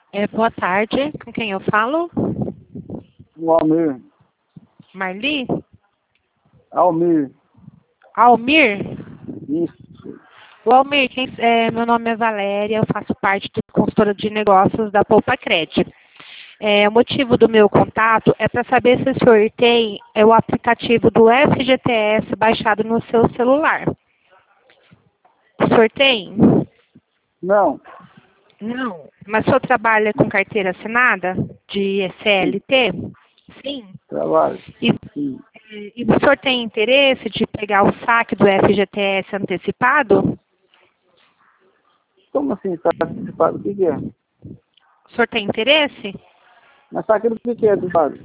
Boa tarde, com quem eu falo? O Almir. Marli? Almir. Almir? Isso. O Almir, meu nome é Valéria, eu faço parte do consultora de negócios da Poupa Cred. O motivo do meu contato é para saber se o senhor tem o aplicativo do FGTS baixado no seu celular. O senhor tem? Não. Não. Mas o senhor trabalha com carteira assinada de CLT? Sim. Trabalho. E, Sim. e o senhor tem interesse de pegar o saque do FGTS antecipado? Como assim está antecipado? O que é? O senhor tem interesse? Mas sabe o que é antecipado?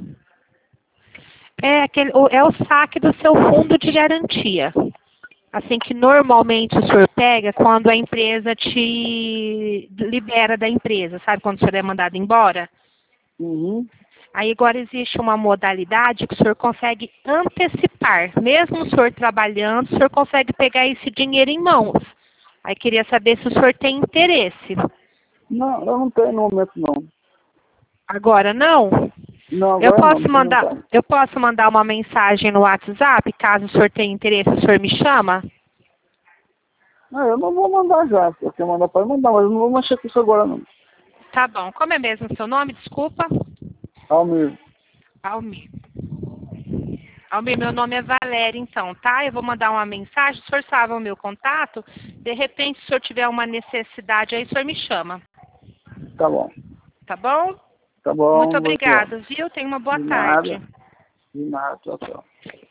É o saque do seu fundo de garantia. Assim que normalmente o senhor pega quando a empresa te libera da empresa, sabe? Quando o senhor é mandado embora. Uhum. Aí agora existe uma modalidade que o senhor consegue antecipar. Mesmo o senhor trabalhando, o senhor consegue pegar esse dinheiro em mãos. Aí queria saber se o senhor tem interesse. Não, eu não tenho no momento, não. Agora não? Não, Eu agora não. posso Não tenho mandar, vontade. eu posso mandar uma mensagem no WhatsApp, caso o senhor tenha interesse, o senhor me chama? Não, eu não vou mandar já. Se você mandar, pode mandar, mas eu não vou mexer com isso agora, não. Tá bom. Como é mesmo o seu nome? Desculpa. Almir. Almir. Almir, meu nome é Valéria, então, tá? Eu vou mandar uma mensagem, o senhor sabe o meu contato. De repente, se o senhor tiver uma necessidade aí, o senhor me chama. Tá bom. Tá bom? Tá bom, Muito obrigado. obrigada, viu? Tenha uma boa De tarde. nada. De nada. Tchau, tchau.